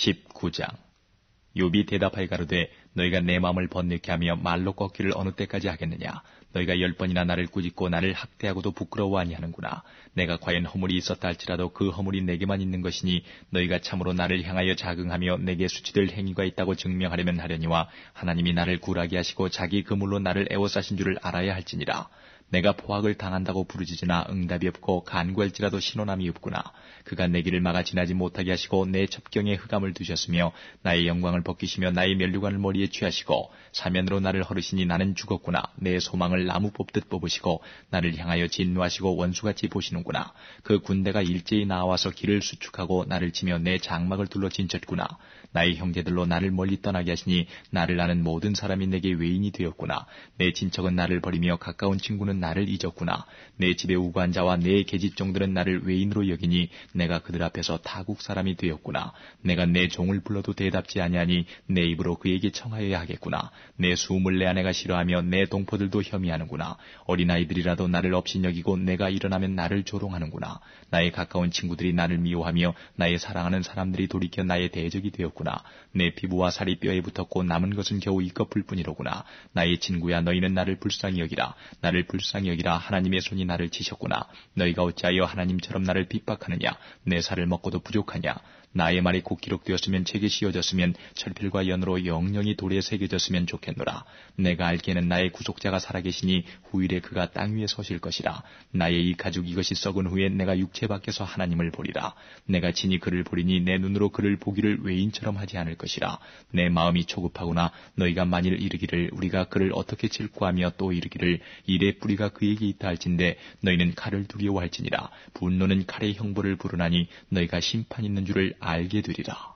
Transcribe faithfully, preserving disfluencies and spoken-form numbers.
십구 장. 욥이 대답하여 가로되 너희가 내 마음을 번뇌케 하며 말로 꺾기를 어느 때까지 하겠느냐. 너희가 열 번이나 나를 꾸짖고 나를 학대하고도 부끄러워 아니하는구나. 내가 과연 허물이 있었다 할지라도 그 허물이 내게만 있는 것이니 너희가 참으로 나를 향하여 자긍하며 내게 수치될 행위가 있다고 증명하려면 하려니와 하나님이 나를 굴하게 하시고 자기 그물로 나를 애워싸신 줄을 알아야 할지니라. 내가 포악을 당한다고 부르짖으나 응답이 없고 간구할지라도 신원함이 없구나. 그가 내 길을 막아 지나지 못하게 하시고 내 첩경에 흑암을 두셨으며 나의 영광을 벗기시며 나의 면류관을 머리에 취하시고 사면으로 나를 허르시니 나는 죽었구나. 내 소망을 나무 뽑듯 뽑으시고 나를 향하여 진노하시고 원수같이 보시는구나. 그 군대가 일제히 나와서 길을 수축하고 나를 치며 내 장막을 둘러 진쳤구나. 나의 형제들로 나를 멀리 떠나게 하시니 나를 아는 모든 사람이 내게 외인이 되었구나. 내 친척은 나를 버리며 가까운 친구는 나를 잊었구나. 내 집에 우고한 자와 내 계집종들은 나를 외인으로 여기니 내가 그들 앞에서 타국 사람이 되었구나. 내가 내 종을 불러도 대답지 아니하니 내 입으로 그에게 청하여야 하겠구나. 내 수음을 내 아내가 싫어하며 내 동포들도 혐의하는구나. 어린아이들이라도 나를 업신여기고 내가 일어나면 나를 조롱하는구나. 나의 가까운 친구들이 나를 미워하며 나의 사랑하는 사람들이 돌이켜 나의 대적이 되었구나. 내 피부와 살이 뼈에 붙었고 남은 것은 겨우 이 껍을 뿐이로구나. 나의 친구야, 너희는 나를 불쌍히 여기라. 나를 불쌍히 여기라. 하나님의 손이 나를 치셨구나. 너희가 어찌하여 하나님처럼 나를 핍박하느냐. 내 살을 먹고도 부족하냐. 나의 말이 곧 기록되었으면 책에 씌워졌으면 철필과 연으로 영영이 돌에 새겨졌으면 좋겠노라. 내가 알기에는 나의 구속자가 살아계시니 후일에 그가 땅 위에 서실 것이라. 나의 이 가죽 이것이 썩은 후에 내가 육체 밖에서 하나님을 보리라. 내가 친히 그를 보리니 내 눈으로 그를 보기를 외인처럼 하지 않을 것이라. 내 마음이 초급하구나. 너희가 만일 이르기를 우리가 그를 어떻게 칠구하며 또 이르기를 일의 뿌리가 그에게 있다 할진대 너희는 칼을 두려워할지니라. 분노는 칼의 형벌을 부르나니 너희가 심판 있는 줄을 알게 되리라.